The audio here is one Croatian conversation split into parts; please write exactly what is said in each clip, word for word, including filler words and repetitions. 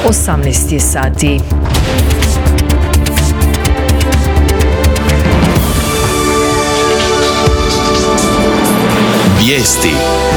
osamnaest je sati. Vijesti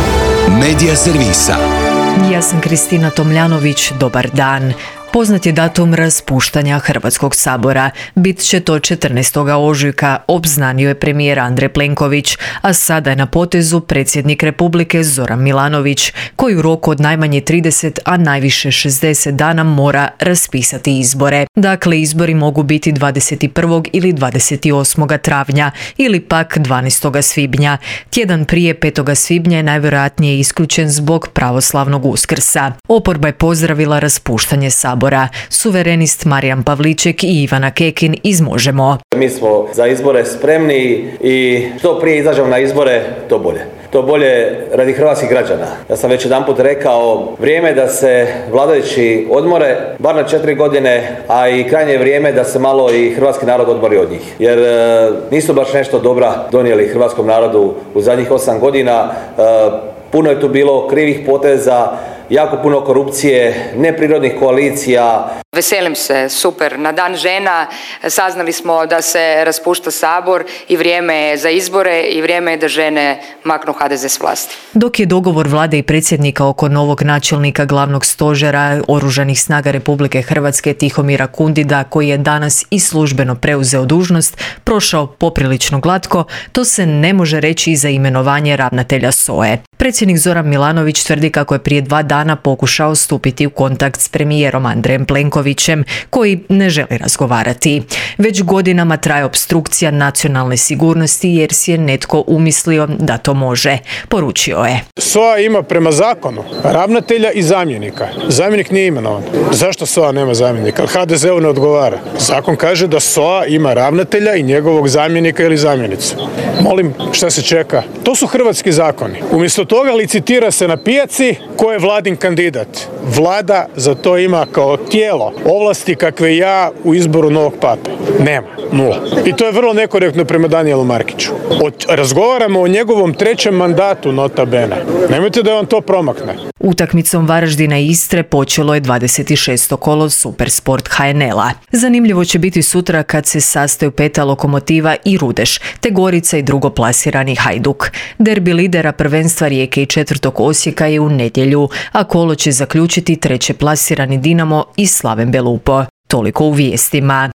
Medija servisa. Ja sam Kristina Tomljanović, dobar dan. Poznat je datum raspuštanja Hrvatskog sabora. Bit će to četrnaestog ožujka, obznanio je premijer Andrej Plenković, a sada je na potezu predsjednik Republike Zoran Milanović, koji u roku od najmanje trideset, a najviše šezdeset dana mora raspisati izbore. Dakle, izbori mogu biti dvadeset prvog ili dvadeset osmog travnja ili pak dvanaestog svibnja. Tjedan prije petog svibnja je najvjerojatnije isključen zbog pravoslavnog Uskrsa. Oporba je pozdravila raspuštanje sabora. Suverenist Marijan Pavliček i Ivana Kekin iz Možemo. Mi smo za izbore spremni i što prije izađemo na izbore, to bolje. To bolje radi hrvatskih građana. Ja sam već jedanput rekao, vrijeme da se vladajući odmore, bar na četiri godine, a i krajnje je vrijeme da se malo i hrvatski narod odmori od njih. Jer e, nisu baš nešto dobra donijeli hrvatskom narodu u zadnjih osam godina. E, puno je tu bilo krivih poteza, jako puno korupcije, neprirodnih koalicija. Veselim se, super. Na dan žena saznali smo da se raspušta sabor i vrijeme je za izbore i vrijeme je da žene maknu ha de ze s vlasti. Dok je dogovor vlade i predsjednika oko novog načelnika glavnog stožera Oružanih snaga Republike Hrvatske Tihomira Kundida, koji je danas i službeno preuzeo dužnost, prošao poprilično glatko, to se ne može reći i za imenovanje ravnatelja S O E. Predsjednik Zoran Milanović tvrdi kako je prije dva dana pokušao stupiti u kontakt s premijerom Andrejem Plenkovićem, koji ne želi razgovarati. Već godinama traje opstrukcija nacionalne sigurnosti jer si je netko umislio da to može. Poručio je. S O A ima prema zakonu ravnatelja i zamjenika. Zamjenik nije imenovan. Zašto S O A nema zamjenika? Ha de ze u ne odgovara. Zakon kaže da S O A ima ravnatelja i njegovog zamjenika ili zamjenicu. Molim, šta se čeka? To su hrvatski zakoni. Umjesto toga licitira se na pijaci ko je vladin kandidat. Vlada za to ima kao tijelo ovlasti kakve ja u izboru novog pape. Nema. Nula. I to je vrlo nekorektno prema Danijelu Markiću. O, razgovaramo o njegovom trećem mandatu, nota bene. Nemojte da vam to promakne. Utakmicom Varaždina i Istre počelo je dvadeset šesto kolo Supersport ha en el-a. Zanimljivo će biti sutra kad se sastaju peta Lokomotiva i Rudeš, te Gorica i drugoplasirani Hajduk. Derbi lidera prvenstva Rijeke i četvrtog Osijeka je u nedjelju, a kolo će zaključiti treće plasirani Dinamo i Slaven Belupo. Toliko u vijestima.